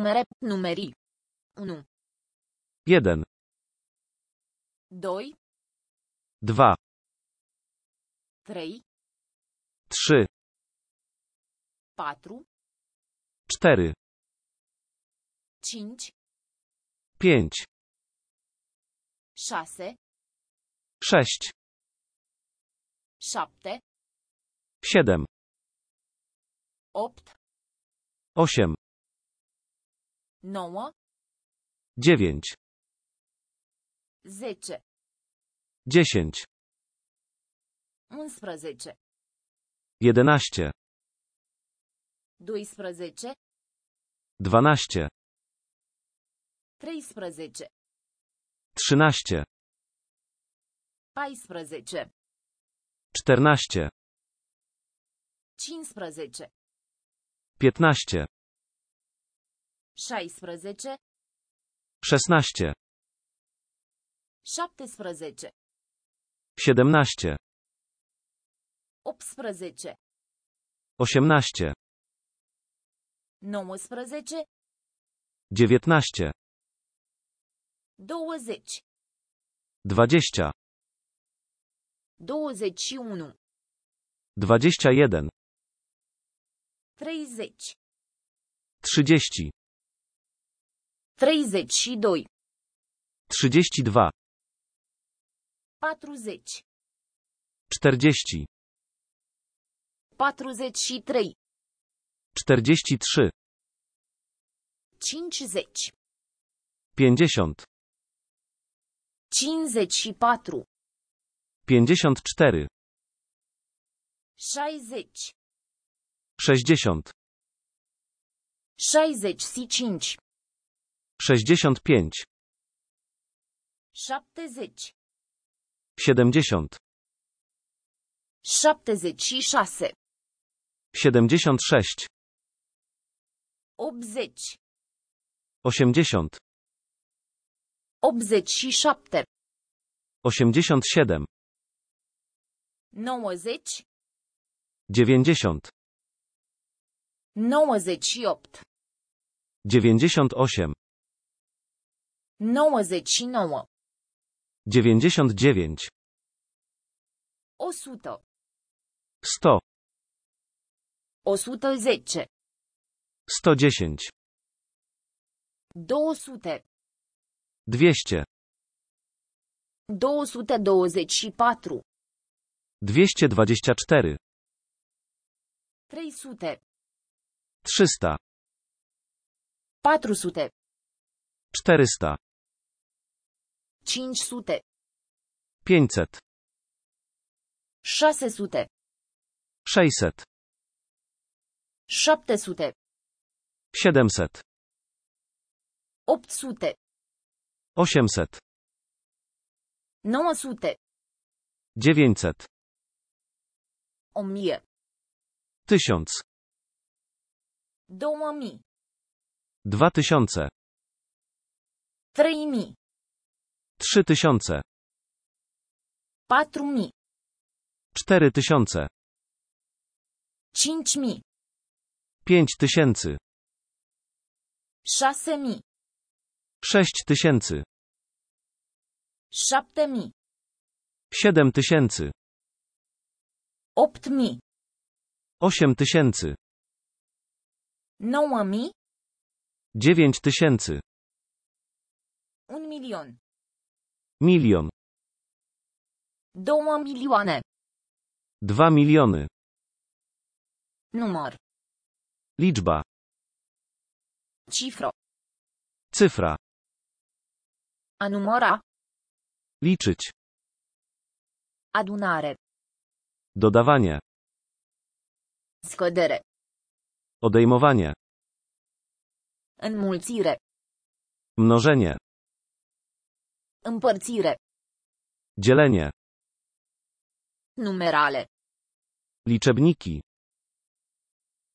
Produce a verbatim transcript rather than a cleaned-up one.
Numere, numeri. unu. jeden, doi. dwa, trei. trzy, patru. cztery, cinci. pięć, șase. sześć, șapte. siedem, opt. osiem, nouă. dziewięć, zece. dziesięć, unsprezece. jedenaście, doisprezece. dwanaście, treisprezece. trzynaście, paisprezece. czternaście, cincisprezece. piętnaście, șaisprezece. szesnaście, șaptesprezece. siedemnaście, optsprezece. osiemnaście, nouăsprezece. dziewiętnaście, douăzeci. dwadzieścia, douăzeci și unu. dwadzieścia jeden, treizeci. trzydzieści, treizeci și doi. trzydzieści dwa, patruzeci. czterdzieści, patruzeci și trei. czterdzieści trzy, cincizeci. pięćdziesiąt, cincizeci și patru. pięćdziesiąt cztery, șaizeci. sześćdziesiąt, șaizeci și cinci. sześćdziesiąt pięć, șaptezeci. siedemdziesiąt, șaptezeci și șase. siedemdziesiąt sześć, optzeci. osiemdziesiąt, optzeci și șapte. osiemdziesiąt siedem, nouăzeci. dziewięćdziesiąt, nouăzeci și opt. dziewięćdziesiąt osiem, nouăzeci și nouă. dziewięćdziesiąt dziewięć, o sută. sto, o sută zece. sto dziesięć, două sute. dwieście, două sute douăzeci și patru. dwieście dwadzieścia cztery, trei sute. trzysta, patru sute. czterysta, cinci sute. pięćset, șase sute. sześćset, șapte sute. siedemset, opt sute. osiemset, nouă sute. dziewięćset, o mie. tysiąc, două mii. dwa tysiące, trei mii. trzy tysiące, patru mii. cztery tysiące, cinci mii. pięć tysięcy, șase mii. sześć tysięcy, șapte mii. siedem tysięcy, opt mii. osiem tysięcy, nouă mii. dziewięć tysięcy, un milion. milion, două milioane. dwa miliony, Număr. liczba, Cifră. cyfra, A număra. liczyć, Adunare. dodawanie, Scădere. odejmowanie, Înmulțire. mnożenie, Împărțire. dzielenie, Numerale. liczebniki,